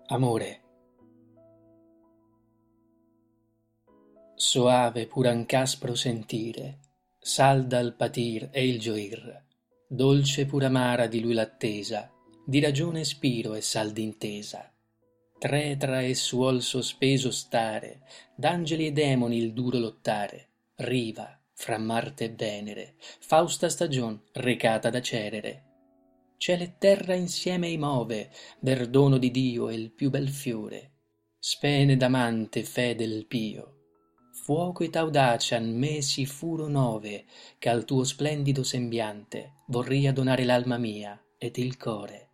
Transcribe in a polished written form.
Amore. Soave pur anch'aspro sentire, salda il patir e il gioir, dolce pur amara di lui l'attesa, di ragione spiro e sal d'intesa. Tre tra e suol sospeso stare, d'angeli e demoni il duro lottare, riva fra Marte e Venere, fausta stagion recata da Cerere. Ciel e terra insieme ei move, ver dono di Dio e il più bel fiore, spene d'amante fedel pio. Fuoco et audacia n me si furo nove, che al tuo splendido sembiante vorria donare l'alma mia ed il core.